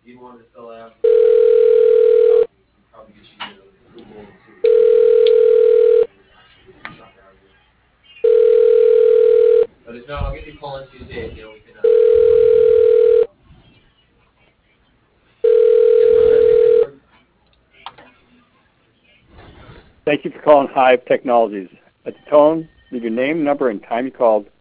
Thank you for calling Hive Technologies. At the tone, leave your name, number, and time you called,